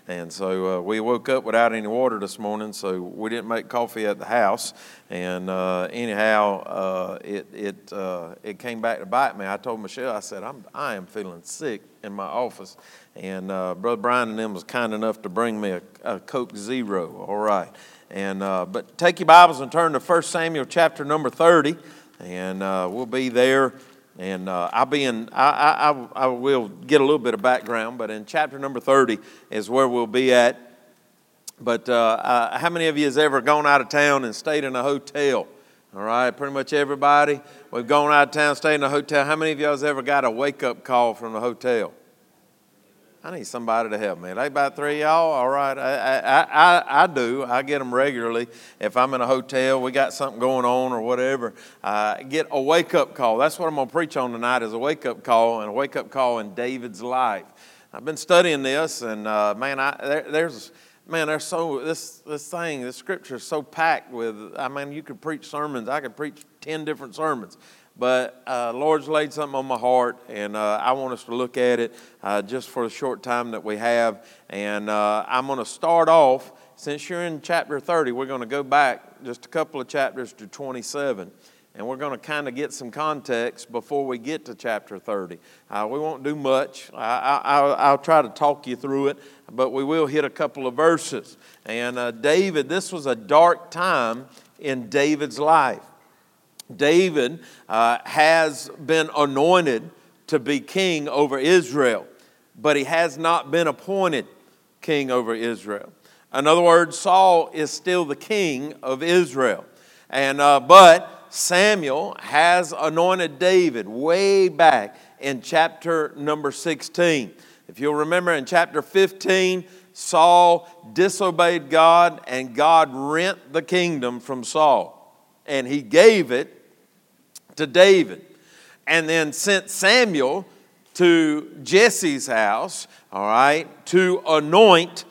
And so we woke up without any water this morning, so we didn't make coffee at the house. And anyhow, it came back to bite me. I told Michelle, I said, I am feeling sick in my office. And Brother Brian and them was kind enough to bring me a Coke Zero. All right. And but take your Bibles and turn to 1 Samuel chapter number 30, and we'll be there. And I will get a little bit of background, but in chapter number 30 is where we'll be at. But how many of you has ever gone out of town and stayed in a hotel? All right, pretty much everybody. We've gone out of town, stayed in a hotel. How many of y'all has ever got a wake-up call from the hotel? I need somebody to help me. They about three of y'all? All right. I do. I get them regularly. If I'm in a hotel, we got something going on or whatever, get a wake-up call. That's what I'm going to preach on tonight is a wake-up call, and a wake-up call in David's life. I've been studying this, and this scripture is so packed with, you could preach sermons. I could preach 10 different sermons. But Lord's laid something on my heart, and I want us to look at it just for the short time that we have. And I'm going to start off, since you're in chapter 30, we're going to go back just a couple of chapters to 27. And we're going to kind of get some context before we get to chapter 30. We won't do much. I'll try to talk you through it, but we will hit a couple of verses. And David, this was a dark time in David's life. David has been anointed to be king over Israel, but he has not been appointed king over Israel. In other words, Saul is still the king of Israel. And but Samuel has anointed David way back in chapter number 16. If you'll remember in chapter 15, Saul disobeyed God and God rent the kingdom from Saul. And he gave it to David. And then sent Samuel to Jesse's house, all right, to anoint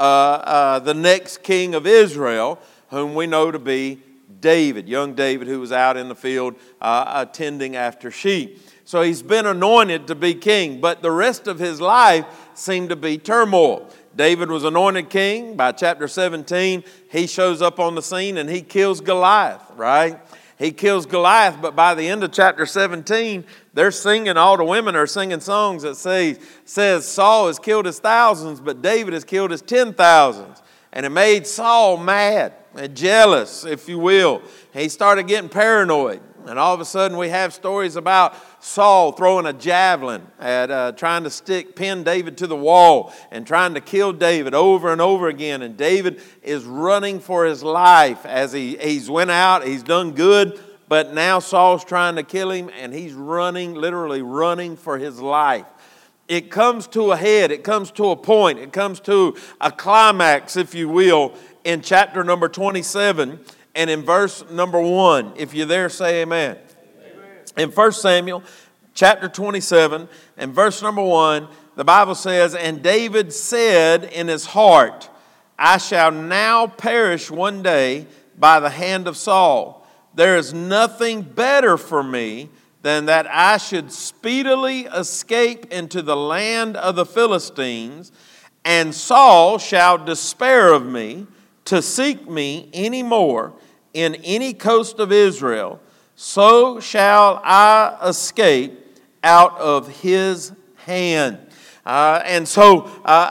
the next king of Israel, whom we know to be David, young David, who was out in the field tending after sheep. So he's been anointed to be king, but the rest of his life seemed to be turmoil. David was anointed king. By chapter 17, he shows up on the scene and he kills Goliath, right? He kills Goliath, but by the end of chapter 17, they're singing, all the women are singing songs that says Saul has killed his thousands, but David has killed his 10,000s. And it made Saul mad and jealous, if you will. He started getting paranoid. And all of a sudden we have stories about Saul throwing a javelin at trying to pin David to the wall and trying to kill David over and over again. And David is running for his life as he's went out. He's done good, but now Saul's trying to kill him and he's running, literally running for his life. It comes to a head. It comes to a point. It comes to a climax, if you will, in chapter number 27. And in verse number 1, if you're there, say amen. In 1 Samuel chapter 27 and verse number 1, the Bible says, "And David said in his heart, I shall now perish one day by the hand of Saul. There is nothing better for me than that I should speedily escape into the land of the Philistines, and Saul shall despair of me to seek me any more in any coast of Israel, so shall I escape out of his hand." And so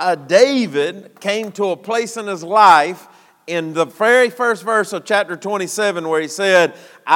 David came to a place in his life in the very first verse of chapter 27 where he says,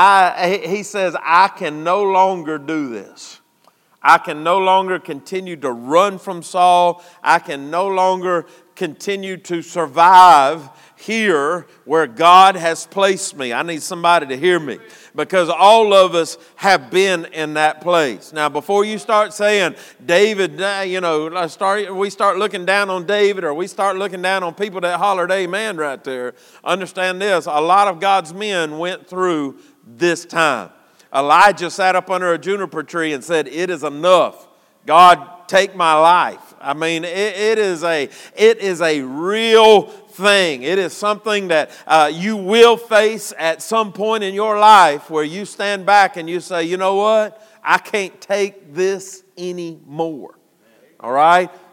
I can no longer do this. I can no longer continue to run from Saul. I can no longer continue to survive here where God has placed me. I need somebody to hear me, because all of us have been in that place. Now, before you start saying, David, we start looking down on David, or we start looking down on people that hollered amen right there, understand this, a lot of God's men went through this time. Elijah sat up under a juniper tree and said, "It is enough. God, take my life." I mean, it is a real thing. It is something that you will face at some point in your life where you stand back and you say, you know what? I can't take this anymore. All right?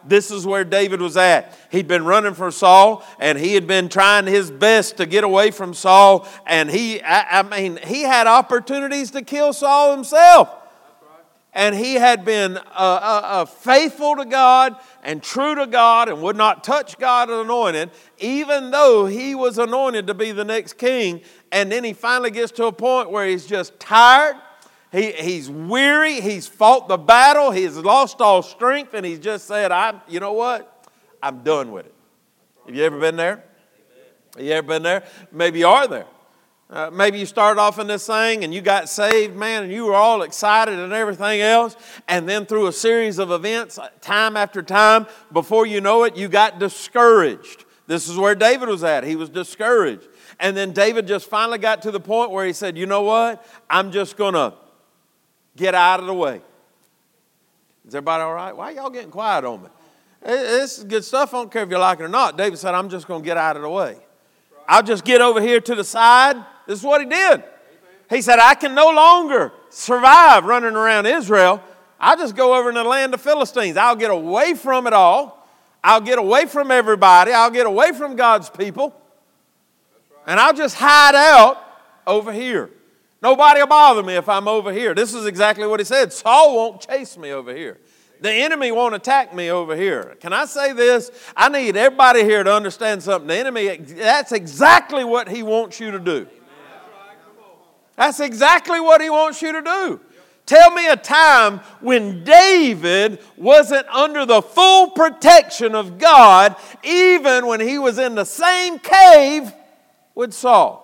this is where David was at. He'd been running from Saul, and he had been trying his best to get away from Saul. And he had opportunities to kill Saul himself. And he had been faithful to God and true to God and would not touch God's anointed, even though he was anointed to be the next king. And then he finally gets to a point where he's just tired. He's weary. He's fought the battle. He's lost all strength. And he's just said, you know what? I'm done with it. Have you ever been there? Have you ever been there? Maybe you are there. Maybe you started off in this thing and you got saved, man, and you were all excited and everything else. And then through a series of events, time after time, before you know it, you got discouraged. This is where David was at. He was discouraged. And then David just finally got to the point where he said, you know what? I'm just going to get out of the way. Is everybody all right? Why are y'all getting quiet on me? This is good stuff. I don't care if you like it or not. David said, I'm just going to get out of the way. I'll just get over here to the side. This is what he did. He said, I can no longer survive running around Israel. I'll just go over in the land of Philistines. I'll get away from it all. I'll get away from everybody. I'll get away from God's people. And I'll just hide out over here. Nobody will bother me if I'm over here. This is exactly what he said. Saul won't chase me over here. The enemy won't attack me over here. Can I say this? I need everybody here to understand something. The enemy, that's exactly what he wants you to do. That's exactly what he wants you to do. Tell me a time when David wasn't under the full protection of God, even when he was in the same cave with Saul.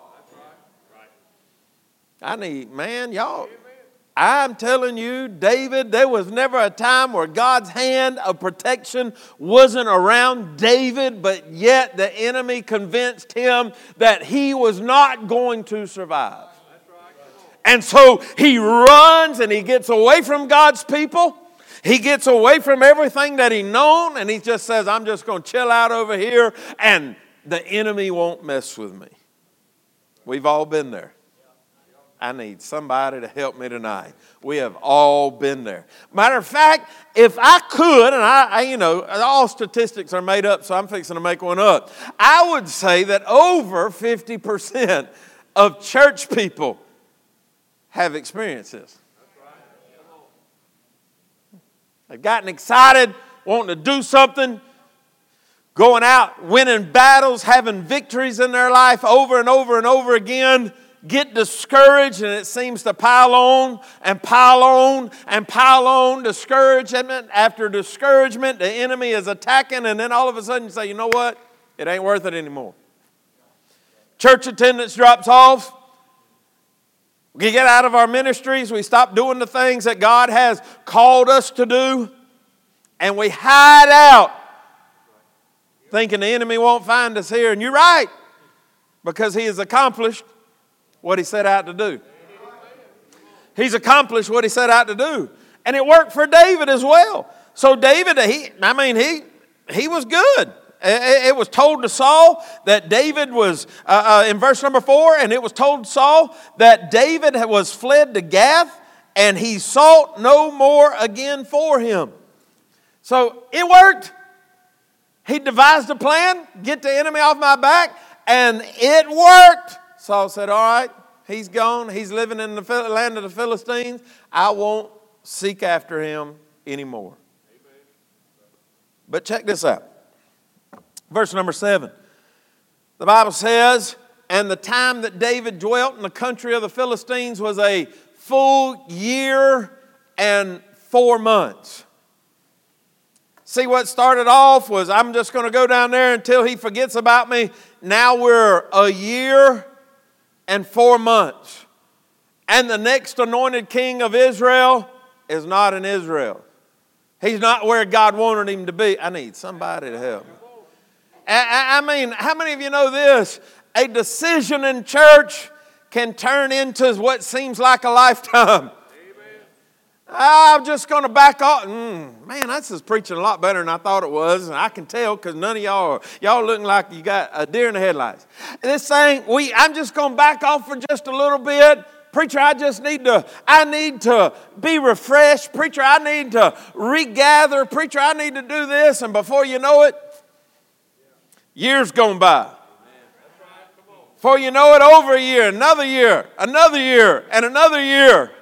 I'm telling you, David, there was never a time where God's hand of protection wasn't around David, but yet the enemy convinced him that he was not going to survive. And so he runs and he gets away from God's people. He gets away from everything that he known, and he just says, I'm just going to chill out over here, and the enemy won't mess with me. We've all been there. I need somebody to help me tonight. We have all been there. Matter of fact, if I could, and all statistics are made up, so I'm fixing to make one up. I would say that over 50% of church people have experienced this. They've gotten excited, wanting to do something, going out, winning battles, having victories in their life over and over and over again, get discouraged, and it seems to pile on and pile on and pile on. Discouragement after discouragement, the enemy is attacking, and then all of a sudden you say, you know what? It ain't worth it anymore. Church attendance drops off. We get out of our ministries. We stop doing the things that God has called us to do, and we hide out thinking the enemy won't find us here. And you're right, because he has accomplished what he set out to do. He's accomplished what he set out to do. And it worked for David as well. So David, he was good. It was told to Saul that David was, in verse number 4, and it was told to Saul that David was fled to Gath, and he sought no more again for him. So it worked. He devised a plan, get the enemy off my back, and it worked. Saul said, all right, he's gone. He's living in the land of the Philistines. I won't seek after him anymore. Amen. But check this out. Verse number 7. The Bible says, and the time that David dwelt in the country of the Philistines was a full year and 4 months. See, what started off was, I'm just going to go down there until he forgets about me. Now we're a year and 4 months. And the next anointed king of Israel is not in Israel. He's not where God wanted him to be. I need somebody to help me. How many of you know this? A decision in church can turn into what seems like a lifetime. I'm just going to back off. Man, this is preaching a lot better than I thought it was. And I can tell because none of y'all looking like you got a deer in the headlights. This thing, I'm just going to back off for just a little bit. Preacher, I need to be refreshed. Preacher, I need to regather. Preacher, I need to do this. And before you know it, years gone by. Before you know it, over a year, another year, and another year.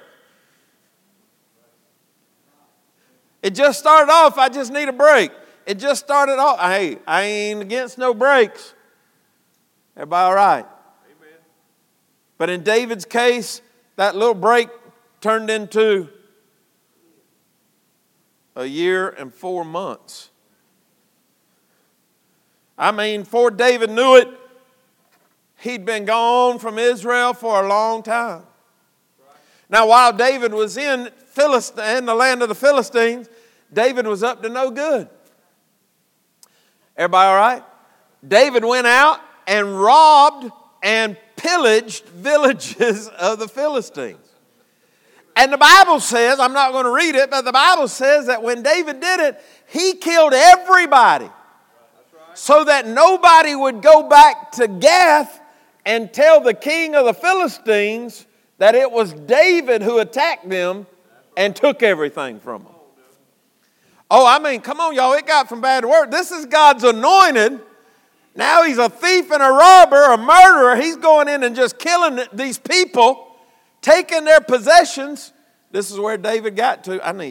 It just started off, I just need a break. It just started off, hey, I ain't against no breaks. Everybody all right? Amen. But in David's case, that little break turned into a year and 4 months. I mean, before David knew it, he'd been gone from Israel for a long time. Now, while David was in the land of the Philistines, David was up to no good. Everybody all right? David went out and robbed and pillaged villages of the Philistines. And the Bible says, I'm not going to read it, but the Bible says that when David did it, he killed everybody. So that nobody would go back to Gath and tell the king of the Philistines that it was David who attacked them and took everything from them. Oh, I mean, come on, y'all. It got from bad to worse. This is God's anointed. Now he's a thief and a robber, a murderer. He's going in and just killing these people, taking their possessions. This is where David got to. I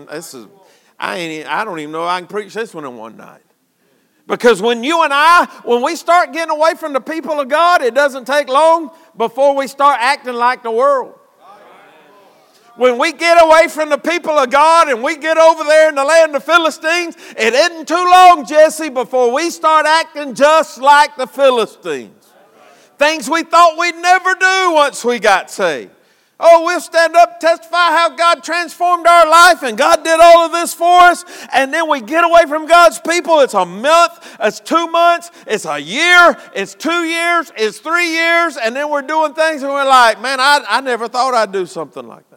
don't even know if I can preach this one in one night. Because when we start getting away from the people of God, it doesn't take long before we start acting like the world. When we get away from the people of God and we get over there in the land of Philistines, it isn't too long, Jesse, before we start acting just like the Philistines. Things we thought we'd never do once we got saved. Oh, we'll stand up and testify how God transformed our life and God did all of this for us. And then we get away from God's people. It's a month, it's 2 months, it's a year, it's 2 years, it's 3 years. And then we're doing things and we're like, man, I never thought I'd do something like that.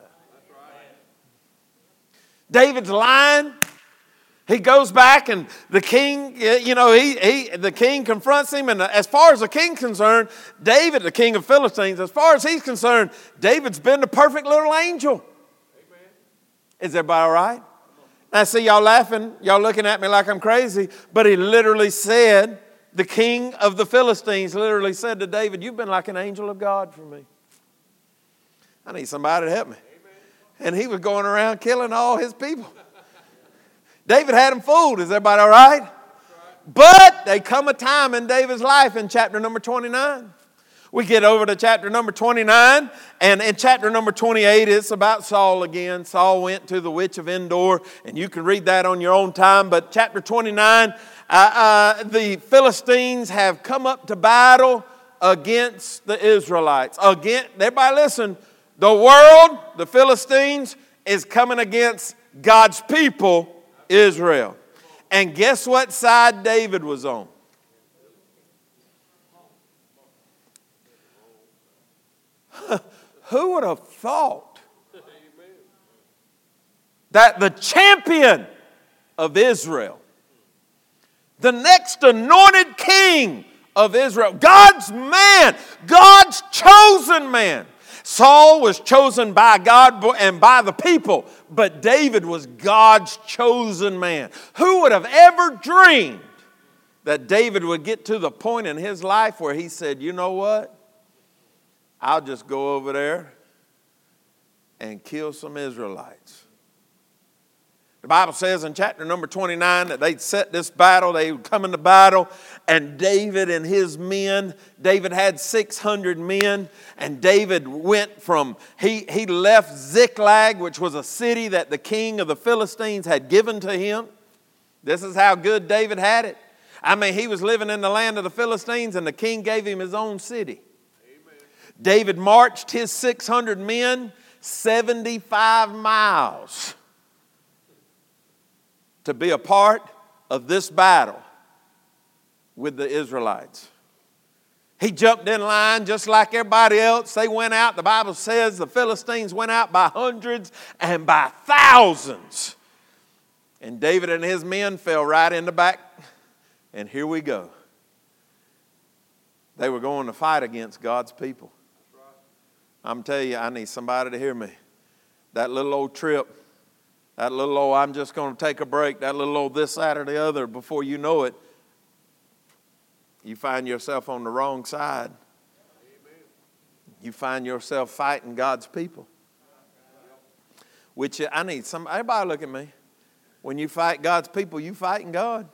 David's lying. He goes back and the king, the king confronts him. And as far as the king's concerned, David, the king of Philistines, as far as he's concerned, David's been the perfect little angel. Amen. Is everybody all right? Now, I see y'all laughing. Y'all looking at me like I'm crazy. But he literally said, the king of the Philistines literally said to David, you've been like an angel of God for me. I need somebody to help me. And he was going around killing all his people. David had them fooled. Is everybody all right? But there come a time in David's life in chapter number 29. We get over to chapter number 29. And in chapter number 28, it's about Saul again. Saul went to the witch of Endor. And you can read that on your own time. But chapter 29, the Philistines have come up to battle against the Israelites. Everybody listen. The world, the Philistines, is coming against God's people, Israel. And guess what side David was on? Who would have thought that the champion of Israel, the next anointed king of Israel, God's man, God's chosen man, Saul was chosen by God and by the people, but David was God's chosen man. Who would have ever dreamed that David would get to the point in his life where he said, you know what? I'll just go over there and kill some Israelites. The Bible says in chapter number 29 that they'd set this battle, they would come into battle, and David and his men, David had 600 men, and David went from, he left Ziklag, which was a city that the king of the Philistines had given to him. This is how good David had it. I mean, he was living in the land of the Philistines, and the king gave him his own city. Amen. David marched his 600 men 75 miles to be a part of this battle with the Israelites. He jumped in line just like everybody else. They went out. The Bible says the Philistines went out by hundreds and by thousands. And David and his men fell right in the back. And here we go. They were going to fight against God's people. I'm telling you, I need somebody to hear me. That little old trip, that little old I'm just going to take a break, that little old this, that, or the other, before you know it, you find yourself on the wrong side. You find yourself fighting God's people. Which I need everybody look at me. When you fight God's people, you fighting God.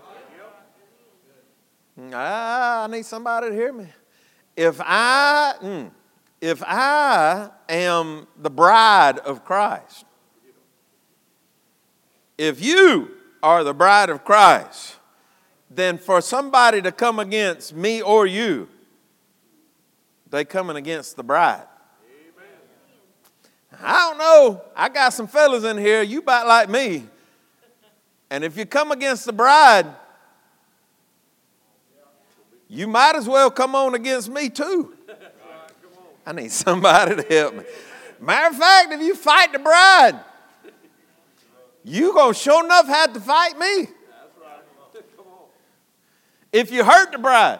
I need somebody to hear me. If I am the bride of Christ, if you are the bride of Christ, then for somebody to come against me or you, they coming against the bride. I don't know. I got some fellas in here, you about like me. And if you come against the bride, you might as well come on against me too. I need somebody to help me. Matter of fact, if you fight the bride, you going to sure enough have to fight me. If you hurt the bride,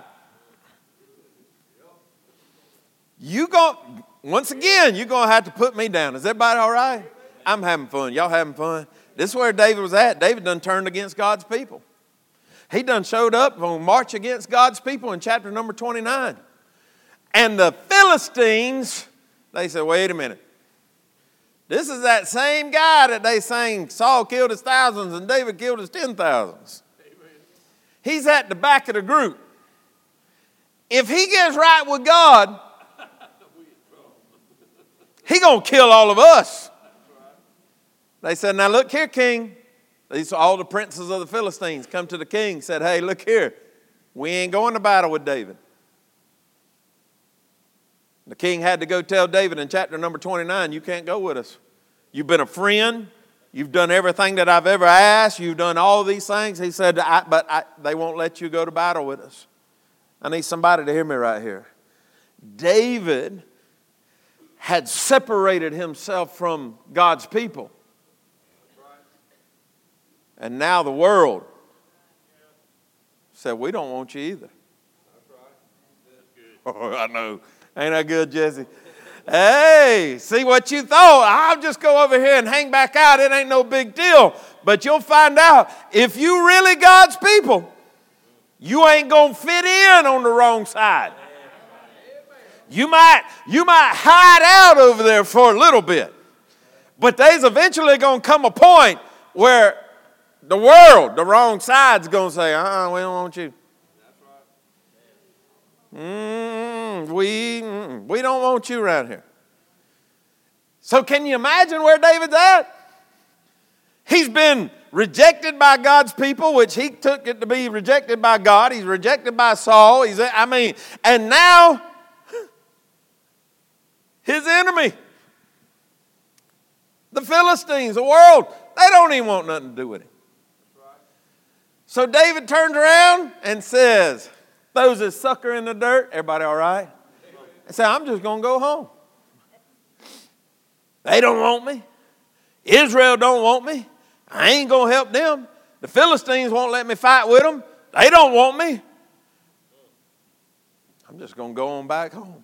once again, you're going to have to put me down. Is everybody all right? I'm having fun. Y'all having fun? This is where David was at. David done turned against God's people. He done showed up on march against God's people in chapter number 29. And the Philistines, they said, wait a minute. This is that same guy that they sang Saul killed his thousands and David killed his 10,000s. He's at the back of the group. If he gets right with God, he going to kill all of us. They said, now look here, king. These are all the princes of the Philistines come to the king, said, hey, look here. We ain't going to battle with David. The king had to go tell David in chapter number 29, you can't go with us. You've been a friend. You've done everything that I've ever asked. You've done all these things. He said, they won't let you go to battle with us. I need somebody to hear me right here. David had separated himself from God's people. And now the world said, we don't want you either. Oh, I know. Ain't that good, Jesse? Hey, see what you thought. I'll just go over here and hang back out. It ain't no big deal. But you'll find out, if you really God's people, you ain't going to fit in on the wrong side. You might hide out over there for a little bit. But there's eventually going to come a point where the world, the wrong side's going to say, we don't want you. We don't want you around here. So can you imagine where David's at? He's been rejected by God's people, which he took it to be rejected by God. He's rejected by Saul. And now his enemy, the Philistines, the world, they don't even want nothing to do with him. So David turns around and says, throws his sucker in the dirt. Everybody all right? And said, I'm just going to go home. They don't want me. Israel don't want me. I ain't going to help them. The Philistines won't let me fight with them. They don't want me. I'm just going to go on back home.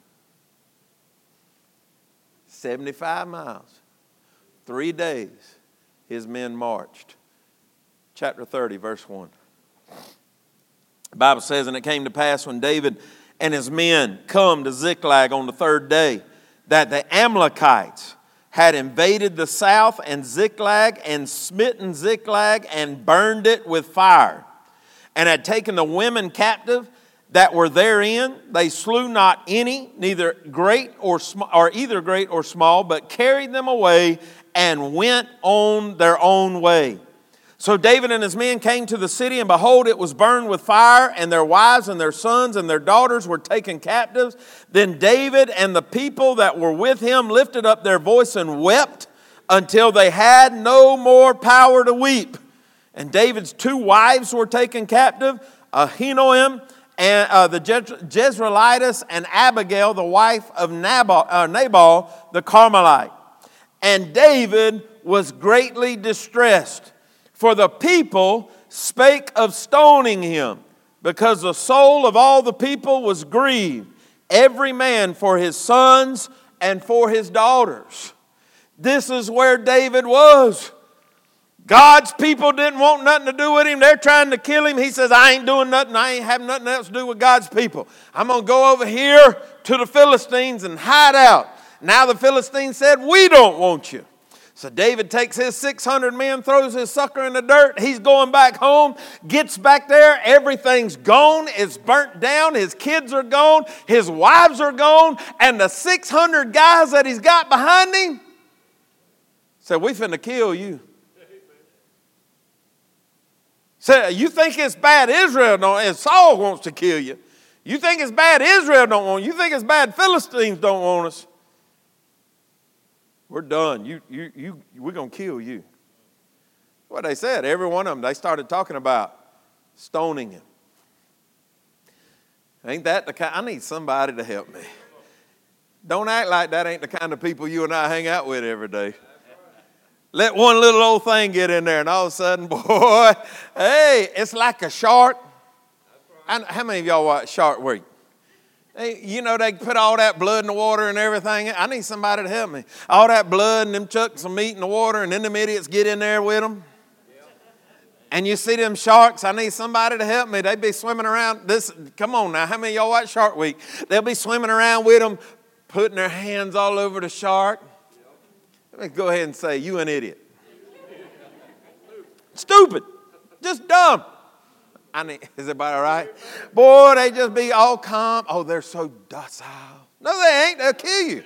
75 miles. 3 days his men marched. Chapter 30, verse 1. The Bible says, and it came to pass when David and his men come to Ziklag on the 3rd day, that the Amalekites had invaded the south and Ziklag and smitten Ziklag and burned it with fire, and had taken the women captive that were therein. They slew not any, neither great or small, or either great or small, but carried them away and went on their own way. So David and his men came to the city, and behold, it was burned with fire, and their wives and their sons and their daughters were taken captives. Then David and the people that were with him lifted up their voice and wept until they had no more power to weep. And David's 2 wives were taken captive, Ahinoam and the Jezreelitess, and Abigail, the wife of Nabal the Carmelite. And David was greatly distressed, for the people spake of stoning him, because the soul of all the people was grieved, every man for his sons and for his daughters. This is where David was. God's people didn't want nothing to do with him. They're trying to kill him. He says, I ain't doing nothing. I ain't having nothing else to do with God's people. I'm going to go over here to the Philistines and hide out. Now the Philistines said, we don't want you. So David takes his 600 men, throws his sucker in the dirt. He's going back home, gets back there. Everything's gone. It's burnt down. His kids are gone. His wives are gone. And the 600 guys that he's got behind him said, we finna kill you. Said, you think it's bad Israel don't, and Saul wants to kill you. You think it's bad Israel don't want you. You think it's bad Philistines don't want us. We're done. We're going to kill you. What they said, every one of them, they started talking about stoning him. Ain't that the kind? I need somebody to help me. Don't act like that ain't the kind of people you and I hang out with every day. Let one little old thing get in there and all of a sudden, boy, hey, it's like a shark. How many of y'all watch Shark Week? You know, they put all that blood in the water and everything. I need somebody to help me. All that blood and them chunks of meat in the water, and then them idiots get in there with them. And you see them sharks. I need somebody to help me. They be swimming around. Come on now. How many of y'all watch Shark Week? They'll be swimming around with them, putting their hands all over the shark. Let me go ahead and say, you an idiot. Stupid. Just dumb. Is everybody all right? Boy, they just be all calm. Oh, they're so docile. No, they ain't. They'll kill you.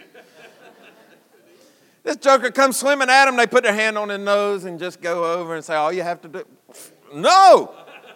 This joker comes swimming at them. They put their hand on his nose and just go over and say, all you have to do. No.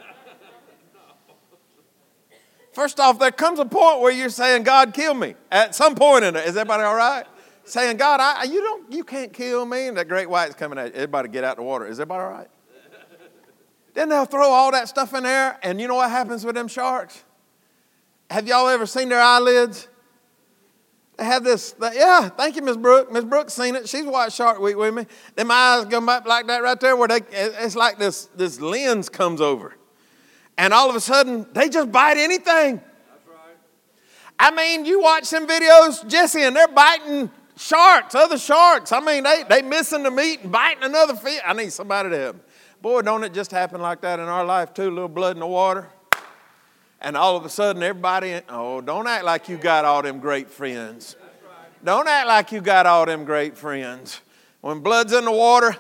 First off, there comes a point where you're saying, God, kill me. At some point in it. Is everybody all right? Saying, God, you can't kill me. And that great white's coming at you. Everybody get out the water. Is everybody all right? Then they'll throw all that stuff in there, and you know what happens with them sharks? Have y'all ever seen their eyelids? They have this, yeah, thank you, Miss Brooke. Miss Brooke's seen it. She's watched Shark Week with me. Them eyes go up like that right there, where it's like this lens comes over. And all of a sudden, they just bite anything. That's right. I mean, you watch some videos, Jesse, and they're biting sharks, other sharks. I mean, they missing the meat and biting another fish. I need somebody to help me. Boy, don't it just happen like that in our life too, a little blood in the water. And all of a sudden everybody, don't act like you got all them great friends. Don't act like you got all them great friends. When blood's in the water,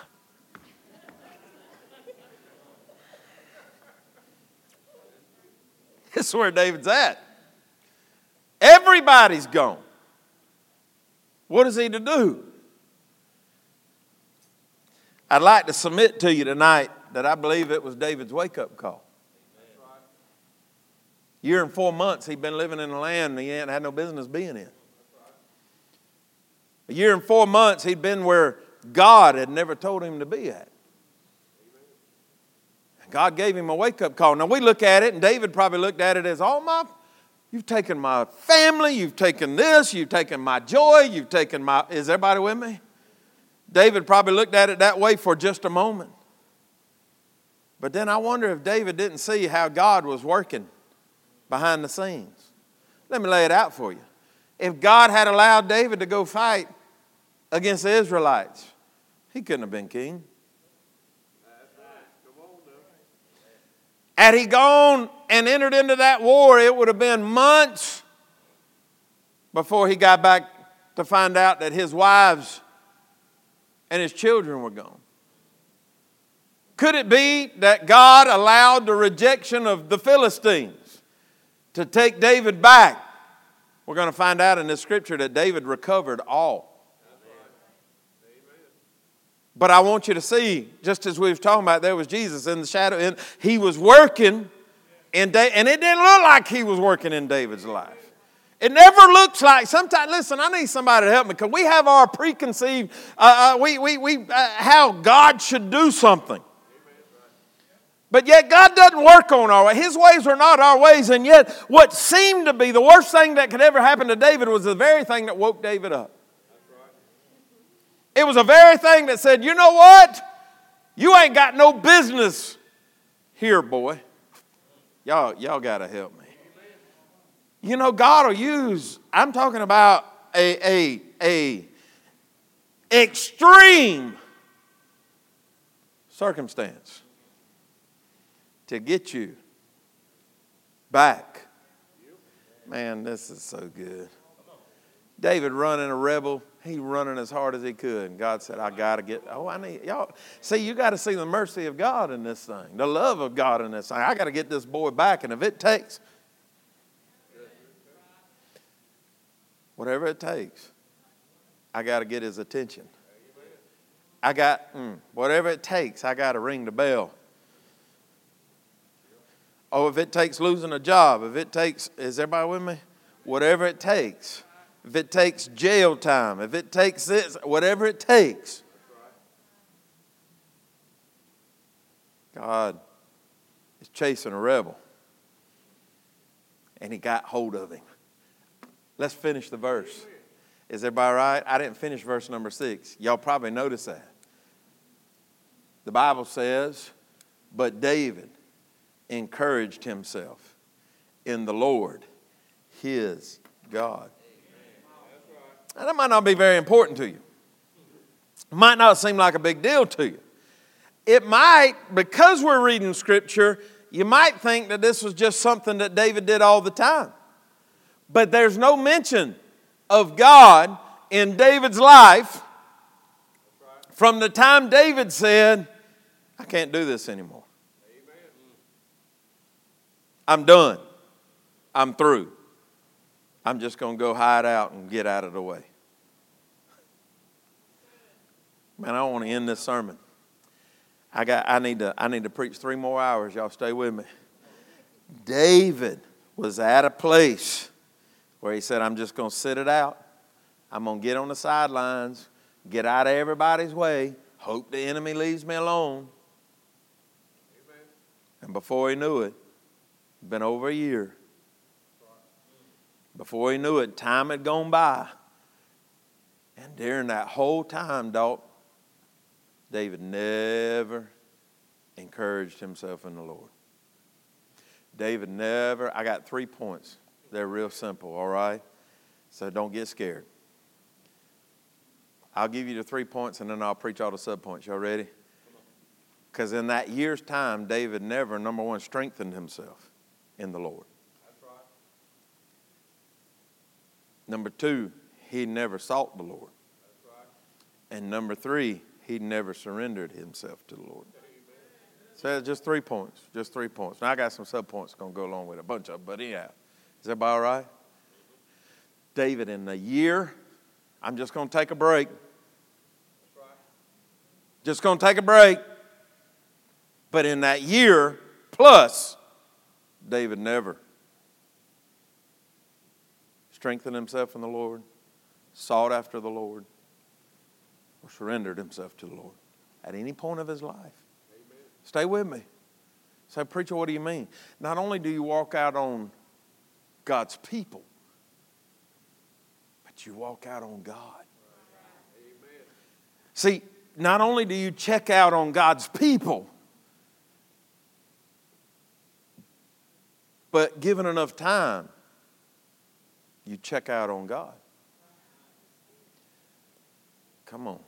this is where David's at. Everybody's gone. What is he to do? I'd like to submit to you tonight that I believe it was David's wake-up call. Year and 4 months he'd been living in a land he hadn't had no business being in. A year and 4 months he'd been where God had never told him to be at. God gave him a wake-up call. Now we look at it, and David probably looked at it as, you've taken my family, you've taken this, you've taken my joy, you've taken is everybody with me? David probably looked at it that way for just a moment. But then I wonder if David didn't see how God was working behind the scenes. Let me lay it out for you. If God had allowed David to go fight against the Israelites, he couldn't have been king. Had he gone and entered into that war, it would have been months before he got back to find out that his wives and his children were gone. Could it be that God allowed the rejection of the Philistines to take David back? We're going to find out in this scripture that David recovered all. But I want you to see, just as we were talking about, there was Jesus in the shadow, and he was working, and it didn't look like he was working in David's life. It never looks like. Sometimes, listen, I need somebody to help me because we have our preconceived, how God should do something. But yet God doesn't work on our way. His ways are not our ways. And yet what seemed to be the worst thing that could ever happen to David was the very thing that woke David up. It was the very thing that said, you know what? You ain't got no business here, boy. Y'all got to help me. You know, God will use, I'm talking about a extreme circumstance to get you back. Man, this is so good. David running a rebel. He running as hard as he could. And God said, I got to get, I need, y'all, see, you got to see the mercy of God in this thing, the love of God in this thing. I got to get this boy back. And if it takes, whatever it takes, I got to get his attention. Whatever it takes, I got to ring the bell. Oh, if it takes losing a job, if it takes, is everybody with me? Whatever it takes. If it takes jail time, if it takes this, whatever it takes. God is chasing a rebel. And he got hold of him. Let's finish the verse. Is everybody right? I didn't finish verse number 6. Y'all probably noticed that. The Bible says, but David encouraged himself in the Lord, his God. Now, that might not be very important to you. It might not seem like a big deal to you. It might, because we're reading Scripture, you might think that this was just something that David did all the time. But there's no mention of God in David's life from the time David said, I can't do this anymore. I'm done. I'm through. I'm just going to go hide out and get out of the way. Man, I want to end this sermon. I need to preach 3 more hours. Y'all stay with me. David was at a place where he said, I'm just going to sit it out. I'm going to get on the sidelines, get out of everybody's way, hope the enemy leaves me alone. Amen. And before he knew it, it'd been over a year. Before he knew it, time had gone by. And during that whole time, David never encouraged himself in the Lord. David never, I got 3 points. They're real simple, all right? So don't get scared. I'll give you the 3 points and then I'll preach all the subpoints. Y'all ready? Because in that year's time, David never, number one, strengthened himself in the Lord. That's right. Number 2, he never sought the Lord. That's right. And number 3, he never surrendered himself to the Lord. So just 3 points, just 3 points. Now I got some subpoints going to go along with it, a bunch of them, but anyhow. Is everybody all right? David, in the year, I'm just going to take a break. That's right. Just going to take a break. But in that year plus, David never strengthened himself in the Lord, sought after the Lord, or surrendered himself to the Lord at any point of his life. Amen. Stay with me. Say, preacher, what do you mean? Not only do you walk out on God's people, but you walk out on God. Amen. See, not only do you check out on God's people, but given enough time, you check out on God. Come on.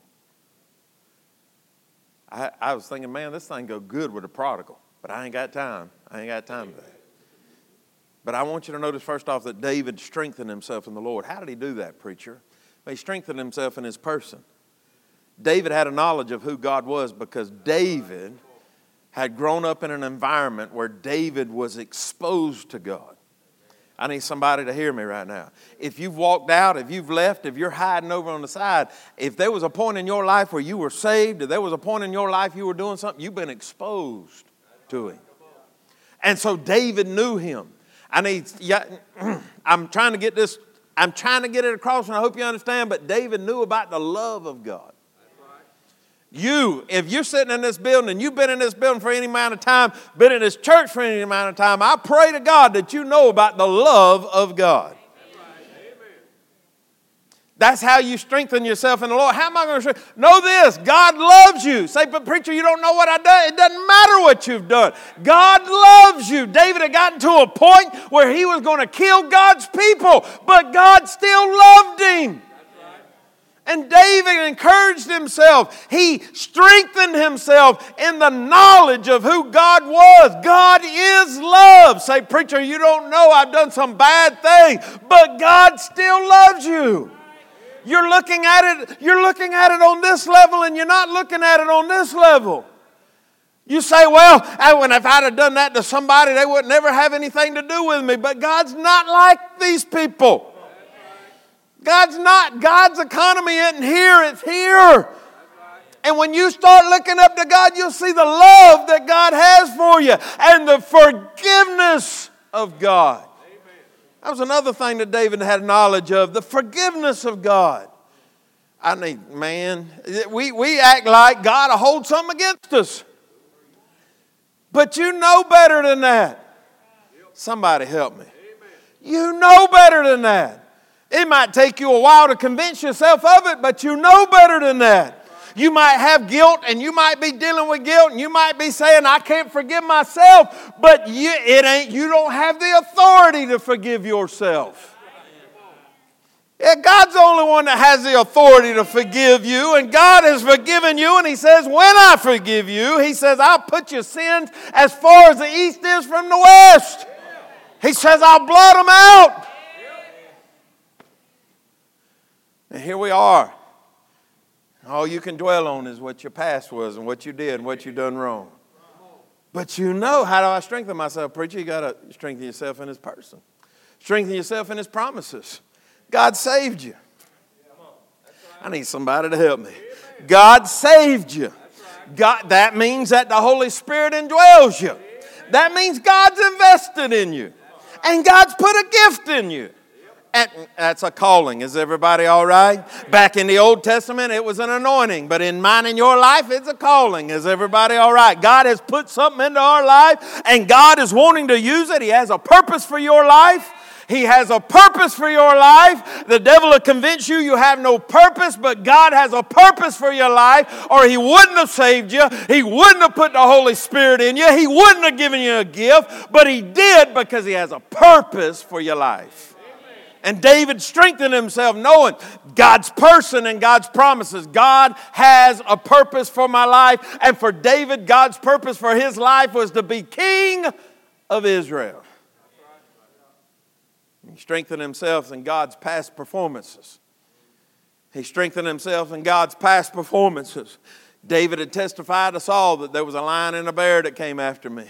I was thinking, man, this thing go good with a prodigal, but I ain't got time. I ain't got time for that. But I want you to notice first off that David strengthened himself in the Lord. How did he do that, preacher? Well, he strengthened himself in his person. David had a knowledge of who God was because David had grown up in an environment where David was exposed to God. I need somebody to hear me right now. If you've walked out, if you've left, if you're hiding over on the side, if there was a point in your life where you were saved, if there was a point in your life you were doing something, you've been exposed to him. And so David knew him. I'm trying to get it across, and I hope you understand, but David knew about the love of God. If you're sitting in this building and you've been in this building for any amount of time, been in this church for any amount of time, I pray to God that you know about the love of God. That's how you strengthen yourself in the Lord. How am I going to strengthen? Know this, God loves you. Say, but preacher, you don't know what I done. It doesn't matter what you've done. God loves you. David had gotten to a point where he was going to kill God's people, but God still loved him. And David encouraged himself. He strengthened himself in the knowledge of who God was. God is love. Say, preacher, you don't know I've done some bad thing, but God still loves you. You're looking at it on this level, and you're not looking at it on this level. You say, well, if I'd have done that to somebody, they would never have anything to do with me. But God's not like these people. God's not. God's economy isn't here, it's here. And when you start looking up to God, you'll see the love that God has for you and the forgiveness of God. That was another thing that David had knowledge of, the forgiveness of God. We act like God will hold something against us. But you know better than that. Somebody help me. You know better than that. It might take you a while to convince yourself of it, but you know better than that. You might have guilt, and you might be dealing with guilt, and you might be saying, I can't forgive myself, but you don't have the authority to forgive yourself. Yeah, God's the only one that has the authority to forgive you, and God has forgiven you, and He says, when I forgive you, He says, I'll put your sins as far as the east is from the west. He says, I'll blot them out. And here we are. All you can dwell on is what your past was and what you did and what you done wrong. But you know, how do I strengthen myself, preacher? You got to strengthen yourself in His person. Strengthen yourself in His promises. God saved you. I need somebody to help me. God saved you. God, that means that the Holy Spirit indwells you. That means God's invested in you. And God's put a gift in you. And that's a calling. Is everybody all right? Back in the Old Testament, it was an anointing. But in mine and your life, it's a calling. Is everybody all right? God has put something into our life, and God is wanting to use it. He has a purpose for your life. He has a purpose for your life. The devil will convince you you have no purpose, but God has a purpose for your life, or He wouldn't have saved you. He wouldn't have put the Holy Spirit in you. He wouldn't have given you a gift, but He did because He has a purpose for your life. And David strengthened himself knowing God's person and God's promises. God has a purpose for my life. And for David, God's purpose for his life was to be king of Israel. He strengthened himself in God's past performances. He strengthened himself in God's past performances. David had testified to Saul that there was a lion and a bear that came after me.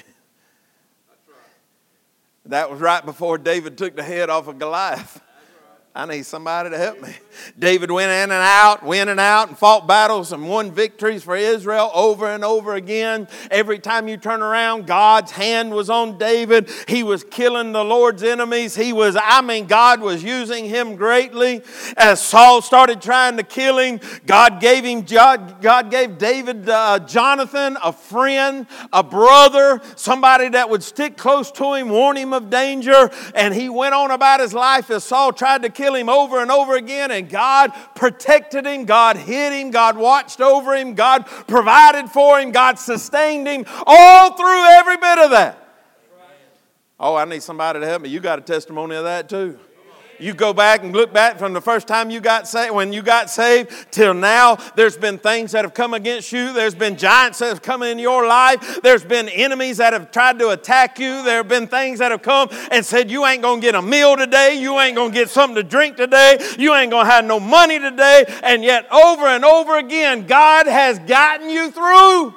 That was right before David took the head off of Goliath. I need somebody to help me. David went in and out, and fought battles and won victories for Israel over and over again. Every time you turn around, God's hand was on David. He was killing the Lord's enemies. God was using him greatly. As Saul started trying to kill him, God gave David Jonathan, a friend, a brother, somebody that would stick close to him, warn him of danger. And he went on about his life as Saul tried to kill him over and over again, and God protected him, God hid him, God watched over him, God provided for him, God sustained him all through every bit of that. Oh, I need somebody to help me. You got a testimony of that too. You go back and look back from the first time you got saved, when you got saved till now, there's been things that have come against you. There's been giants that have come in your life. There's been enemies that have tried to attack you. There have been things that have come and said, you ain't going to get a meal today. You ain't going to get something to drink today. You ain't going to have no money today. And yet over and over again, God has gotten you through.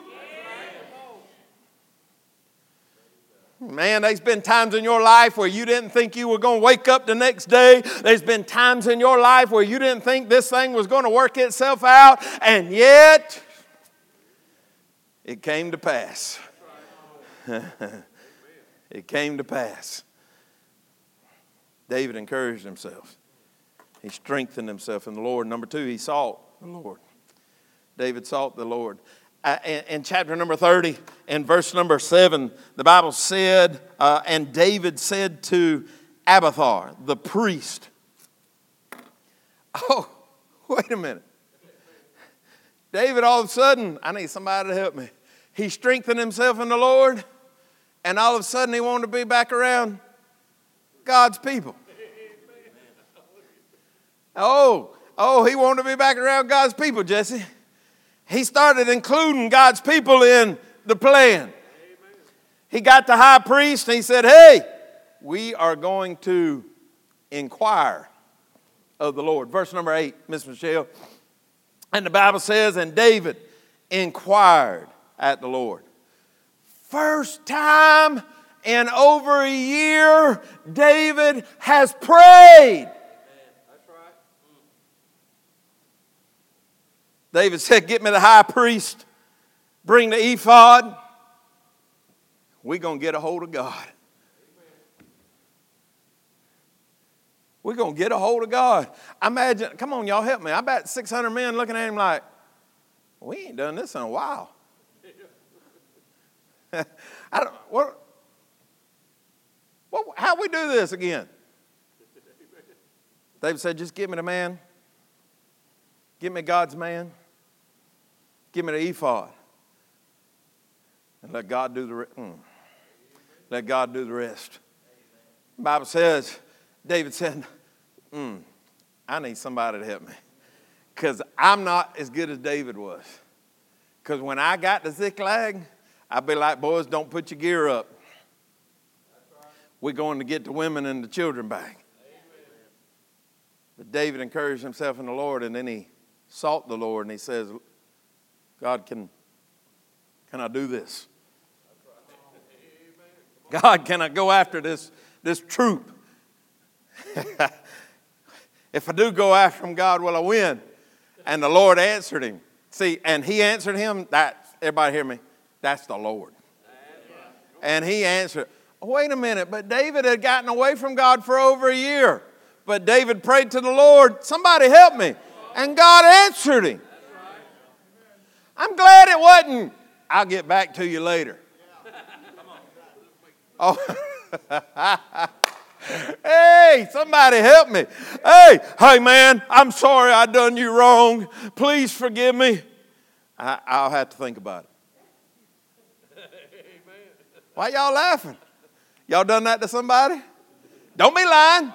Man, there's been times in your life where you didn't think you were going to wake up the next day. There's been times in your life where you didn't think this thing was going to work itself out. And yet, it came to pass. It came to pass. David encouraged himself. He strengthened himself in the Lord. Number two, he sought the Lord. David sought the Lord. In chapter number 30, in verse number 7, the Bible said, and David said to Abiathar, the priest. Oh, Wait a minute. David, all of a sudden, I need somebody to help me. He strengthened himself in the Lord, and all of a sudden he wanted to be back around God's people. He wanted to be back around God's people, Jesse. He started including God's people in the plan. He got the high priest and he said, hey, we are going to inquire of the Lord. Verse number 8, Miss Michelle. And the Bible says, and David inquired at the Lord. First time in over a year, David has prayed. That's right. David said, get me the high priest, bring the ephod. We're going to get a hold of God. We're going to get a hold of God. Imagine, come on, y'all, help me. I bet 600 men looking at him like, we ain't done this in a while. How we do this again? David said, just give me the man. Give me God's man. Give me the ephod. And let God do the rest. Let God do the rest. The Bible says, David said, I need somebody to help me. Because I'm not as good as David was. Because when I got to Ziklag, I'd be like, boys, don't put your gear up. We're going to get the women and the children back. But David encouraged himself in the Lord, and then he sought the Lord, and he says, God, can I do this? God, can I go after this troop? If I do go after him, God, will I win? And the Lord answered him. See, and he answered him, everybody hear me? That's the Lord. And he answered, wait a minute, but David had gotten away from God for over a year. But David prayed to the Lord, somebody help me. And God answered him. I'm glad it wasn't, I'll get back to you later. Oh, hey, somebody help me. Hey man, I'm sorry I done you wrong. Please forgive me. I'll have to think about it. Why y'all laughing? Y'all done that to somebody? Don't be lying.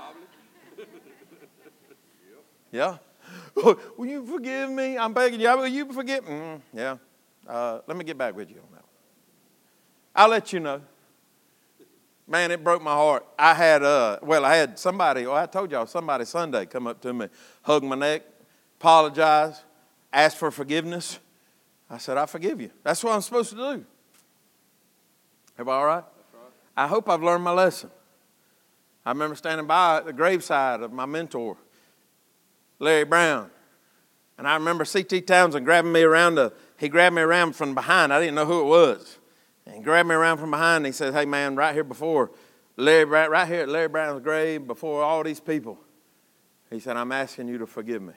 Yeah. Will you forgive me? I'm begging you. Will you forgive me? Yeah. Let me get back with you on that one. I'll let you know. Man, it broke my heart. I had somebody, I told y'all, somebody Sunday come up to me, hug my neck, apologize, ask for forgiveness. I said, I forgive you. That's what I'm supposed to do. Everybody all right? That's right. I hope I've learned my lesson. I remember standing by at the graveside of my mentor, Larry Brown. And I remember C.T. Townsend grabbing me around he grabbed me around from behind. I didn't know who it was. And he grabbed me around from behind and he said, hey man, right here before right here at Larry Brown's grave, before all these people, he said, I'm asking you to forgive me.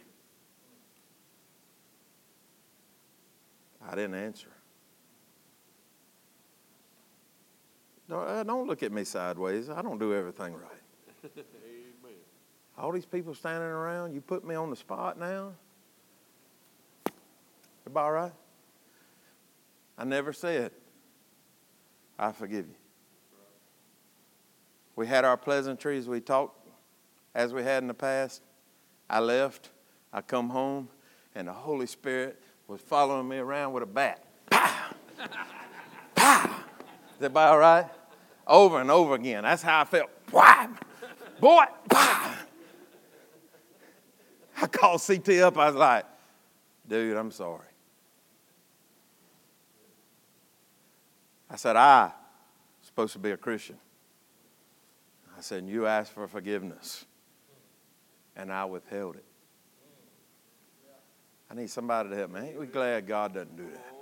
I didn't answer. Don't look at me sideways. I don't do everything right. Amen. All these people standing around, you put me on the spot now. Everybody all right? I never said, I forgive you. We had our pleasantries. We talked as we had in the past. I left. I come home, and the Holy Spirit was following me around with a bat. Pow! Pow! Is everybody all right? Over and over again. That's how I felt. Wham! Boy! Pow! I called CT up. I was like, dude, I'm sorry. I said, I'm supposed to be a Christian. I said, and you asked for forgiveness, and I withheld it. I need somebody to help me. Ain't we glad God doesn't do that?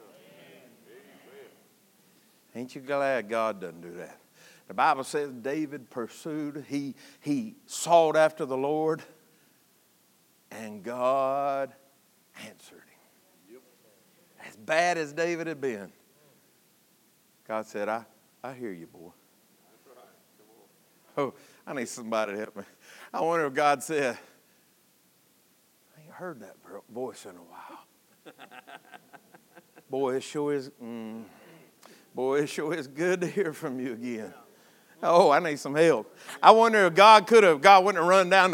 Ain't you glad God doesn't do that? The Bible says David pursued, he sought after the Lord, and God answered him. As bad as David had been, God said, I hear you, boy. Oh, I need somebody to help me. I wonder if God said, I ain't heard that voice in a while. Boy, it sure is. Boy, it sure is good to hear from you again. Oh, I need some help. I wonder if God wouldn't have run down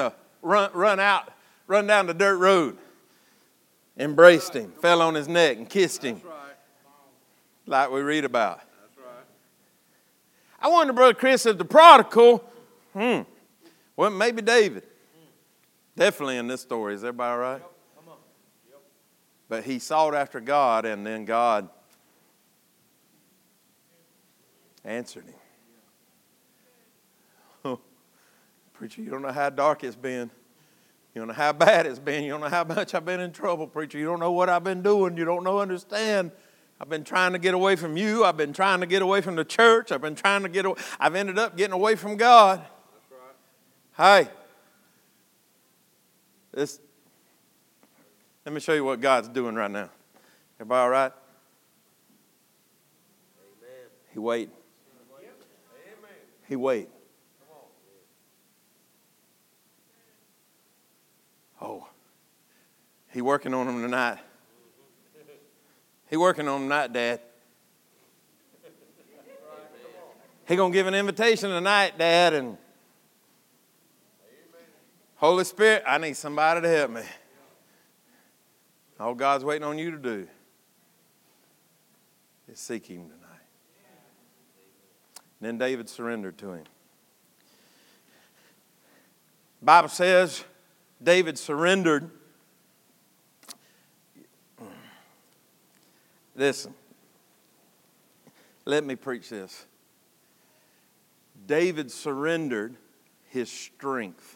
the dirt road, embraced him, fell on his neck and kissed him, like we read about. I wonder, Brother Chris, if the prodigal, well, maybe David. Definitely in this story. Is everybody all right? Yep. Come on. Yep. But he sought after God, and then God answered him. Oh, preacher, you don't know how dark it's been. You don't know how bad it's been. You don't know how much I've been in trouble, preacher. You don't know what I've been doing. You don't understand. I've been trying to get away from you. I've been trying to get away from the church. I've ended up getting away from God. That's right. Hey. Let me show you what God's doing right now. Everybody all right? Amen. He wait. Amen. He wait. Oh, he working on him tonight. He working on him tonight, Dad. He gonna give an invitation tonight, Dad, and Holy Spirit, I need somebody to help me. All God's waiting on you to do is seek him tonight. And then David surrendered to him. The Bible says David surrendered. Listen, let me preach this. David surrendered his strength.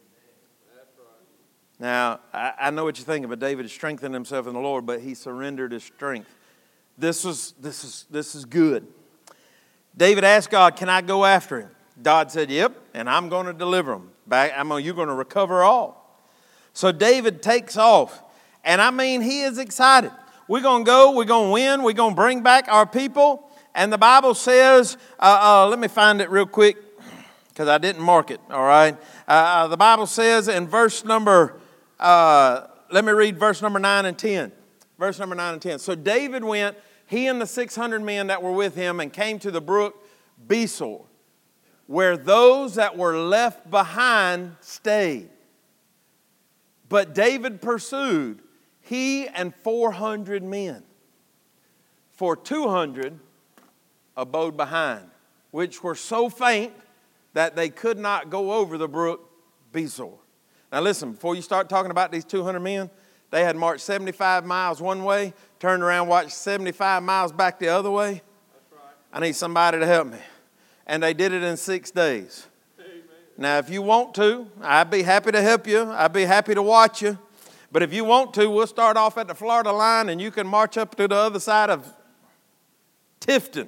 Now, I know what you're thinking, but David strengthened himself in the Lord, but he surrendered his strength. This is good. David asked God, can I go after him? God said, yep, and I'm going to deliver him. You're going to recover all. So David takes off, and I mean, he is excited. We're going to go, we're going to win, we're going to bring back our people. And the Bible says, let me find it real quick, because I didn't mark it, all right? The Bible says in verse number, let me read verse number 9 and 10. Verse number 9 and 10. So David went, he and the 600 men that were with him, and came to the brook Besor, where those that were left behind stayed. But David pursued, he and 400 men. For 200 abode behind, which were so faint that they could not go over the brook Besor. Now listen, before you start talking about these 200 men, they had marched 75 miles one way, turned around, watched 75 miles back the other way. That's right. I need somebody to help me. And they did it in 6 days. Amen. Now if you want to, I'd be happy to help you. I'd be happy to watch you. But if you want to, we'll start off at the Florida line and you can march up to the other side of Tifton.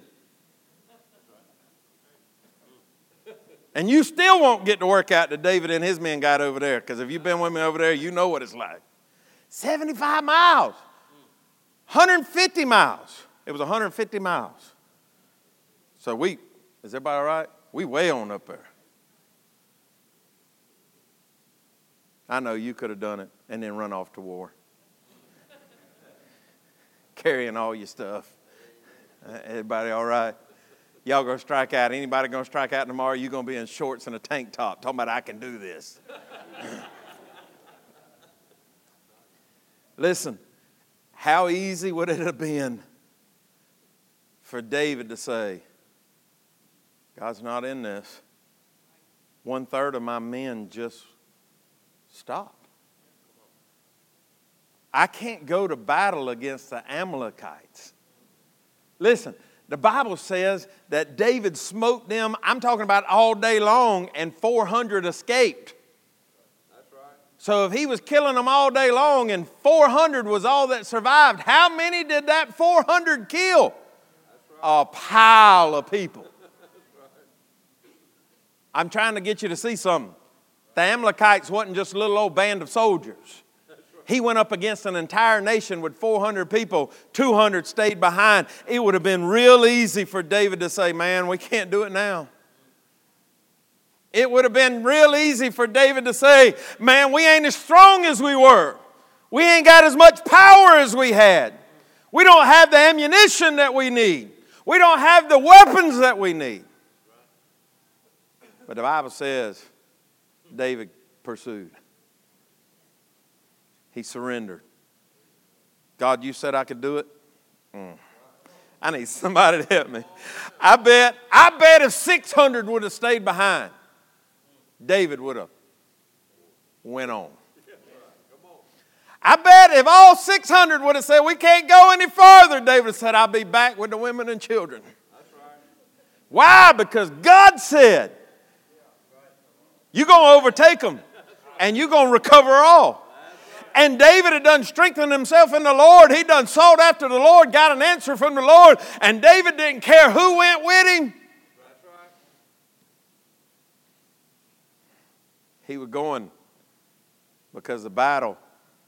And you still won't get the workout that David and his men got over there. Because if you've been with me over there, you know what it's like. 75 miles. 150 miles. It was 150 miles. So is everybody all right? We way on up there. I know you could have done it and then run off to war. Carrying all your stuff. Everybody all right? Y'all going to strike out. Anybody going to strike out tomorrow? You're going to be in shorts and a tank top. Talking about I can do this. Listen, how easy would it have been for David to say, God's not in this. 1/3 of my men just stopped. I can't go to battle against the Amalekites. Listen. The Bible says that David smote them, I'm talking about all day long, and 400 escaped. That's right. So if he was killing them all day long and 400 was all that survived, how many did that 400 kill? That's right. A pile of people. That's right. I'm trying to get you to see something. The Amalekites wasn't just a little old band of soldiers. He went up against an entire nation with 400 people. 200 stayed behind. It would have been real easy for David to say, man, we can't do it now. It would have been real easy for David to say, man, we ain't as strong as we were. We ain't got as much power as we had. We don't have the ammunition that we need. We don't have the weapons that we need. But the Bible says David pursued. He surrendered. God, you said I could do it? I need somebody to help me. I bet if 600 would have stayed behind, David would have went on. I bet if all 600 would have said, we can't go any farther, David said, I'll be back with the women and children. Why? Because God said, you're going to overtake them and you're going to recover all. And David had done strengthened himself in the Lord. He done sought after the Lord, got an answer from the Lord. And David didn't care who went with him. He was going because the battle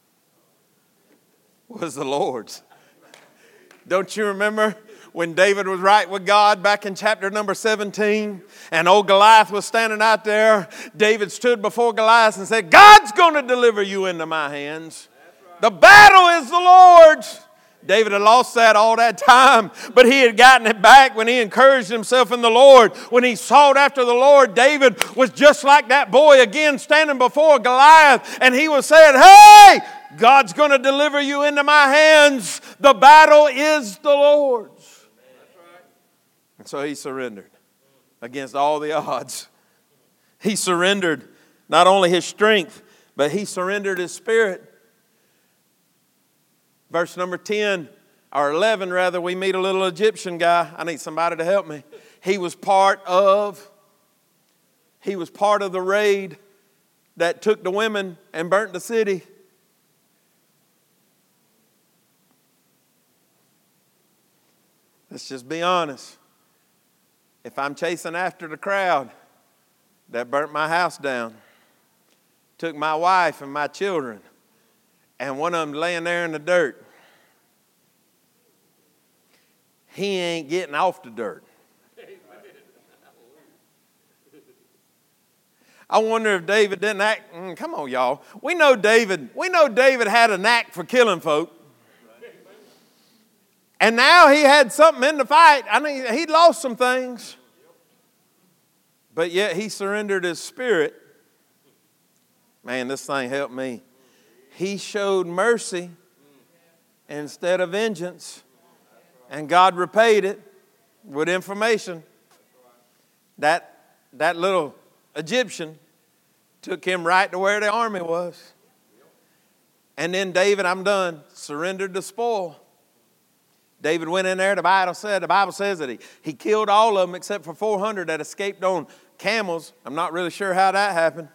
was the Lord's. Don't you remember when David was right with God back in chapter number 17? And old Goliath was standing out there. David stood before Goliath and said, God's going to deliver you into my hands. The battle is the Lord's. David had lost that all that time, but he had gotten it back when he encouraged himself in the Lord. When he sought after the Lord, David was just like that boy again standing before Goliath, and he was saying, hey, God's going to deliver you into my hands. The battle is the Lord's. And so he surrendered against all the odds. He surrendered not only his strength, but he surrendered his spirit. Verse number 10, or 11 rather, we meet a little Egyptian guy. I need somebody to help me. He was part of the raid that took the women and burnt the city. Let's just be honest. If I'm chasing after the crowd that burnt my house down, took my wife and my children, and one of them laying there in the dirt, he ain't getting off the dirt. I wonder if David didn't act. Come on, y'all. We know David had a knack for killing folk. And now he had something in the fight. I mean, he'd lost some things. But yet he surrendered his spirit. Man, this thing helped me. He showed mercy instead of vengeance. And God repaid it with information. That little Egyptian took him right to where the army was. And then David, I'm done, surrendered the spoil. David went in there, the Bible says that he killed all of them except for 400 that escaped on camels. I'm not really sure how that happened.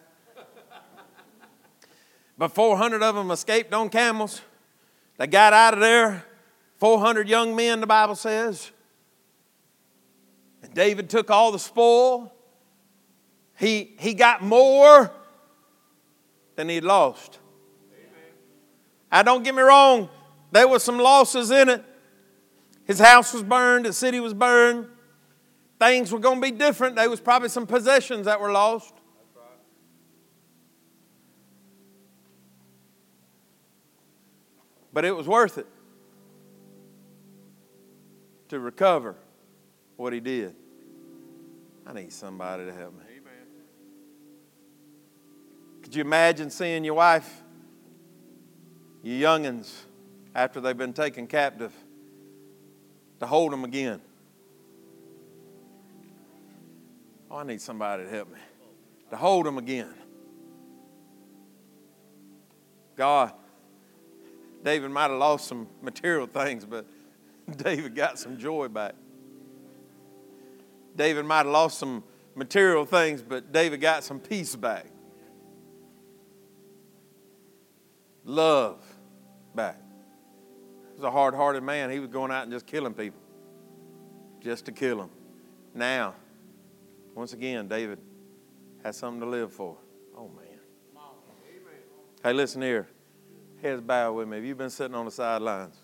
But 400 of them escaped on camels. They got out of there. 400 young men, the Bible says. And David took all the spoil. He got more than he'd lost. Now, don't get me wrong. There were some losses in it. His house was burned. The city was burned. Things were going to be different. There was probably some possessions that were lost. But it was worth it to recover what he did. I need somebody to help me. Amen. Could you imagine seeing your wife, your youngins, after they've been taken captive, to hold them again? Oh, I need somebody to help me. To hold them again. God, David might have lost some material things, but David got some joy back. David might have lost some material things, but David got some peace back. Love back. He was a hard-hearted man. He was going out and just killing people. Just to kill them. Now, once again, David has something to live for. Oh, man. Hey, listen here. Heads bowed with me. Have you been sitting on the sidelines?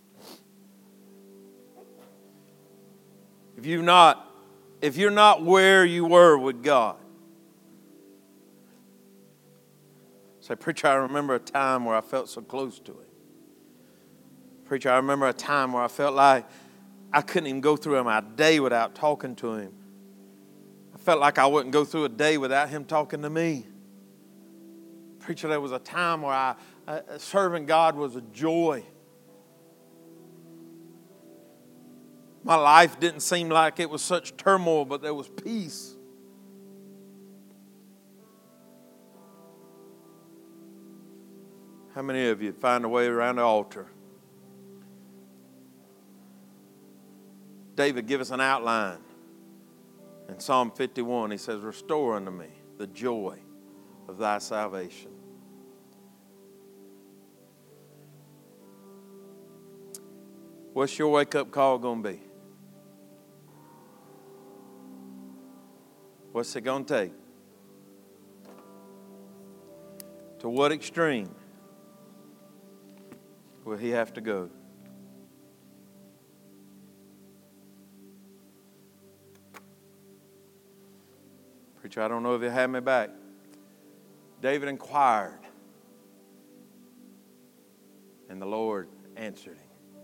If you're not where you were with God, Say, preacher, I remember a time where I felt so close to him. Preacher, I remember a time where I felt like I couldn't even go through my day without talking to him. I felt like I wouldn't go through a day without him talking to me. Preacher, there was a time where serving God was a joy. My life didn't seem like it was such turmoil, but there was peace. How many of you find a way around the altar? David, give us an outline. In Psalm 51, he says, restore unto me the joy of thy salvation. What's your wake-up call going to be? What's it going to take? To what extreme will he have to go? Preacher, I don't know if he'll have me back. David inquired, and the Lord answered him.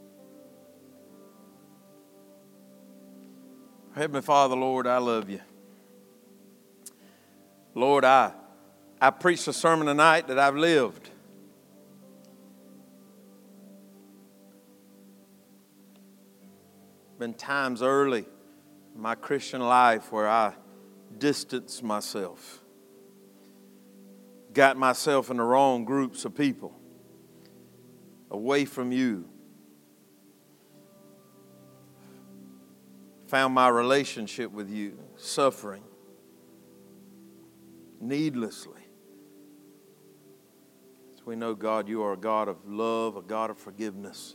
Heavenly Father, Lord, I love you. Lord, I preached a sermon tonight that I've lived. Been times early in my Christian life where I distanced myself, got myself in the wrong groups of people, away from you, found my relationship with you suffering needlessly. As we know, God, you are a God of love, a God of forgiveness.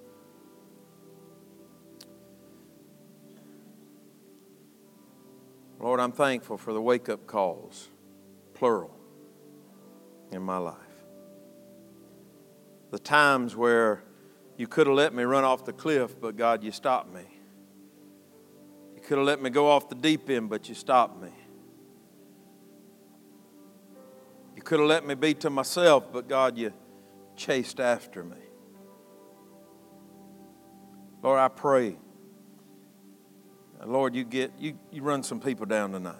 Lord, I'm thankful for the wake-up calls, plural, in my life. The times where you could have let me run off the cliff, but God, you stopped me. You could have let me go off the deep end, but you stopped me. You could have let me be to myself, but God, you chased after me. Lord, I pray. Lord, you run some people down tonight.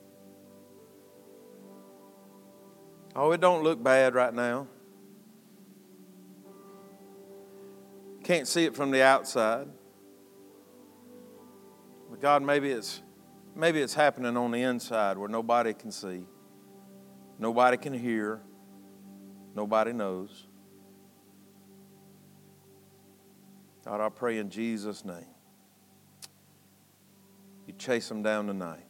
Oh, it don't look bad right now. Can't see it from the outside. But God, maybe it's happening on the inside where nobody can see, nobody can hear, nobody knows. God, I pray in Jesus' name, you chase them down tonight.